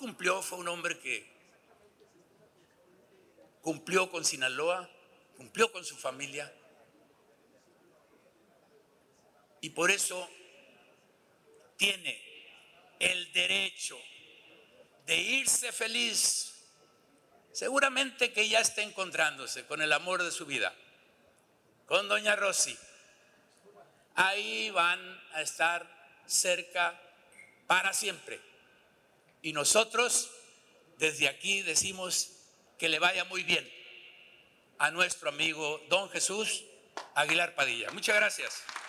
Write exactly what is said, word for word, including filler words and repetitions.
cumplió, fue un hombre que cumplió con Sinaloa, cumplió con su familia, y por eso tiene el derecho de irse feliz. Seguramente que ya está encontrándose con el amor de su vida, con doña Rosy. Ahí van a estar cerca para siempre. Y nosotros desde aquí decimos que le vaya muy bien a nuestro amigo don Jesús Aguilar Padilla. Muchas gracias.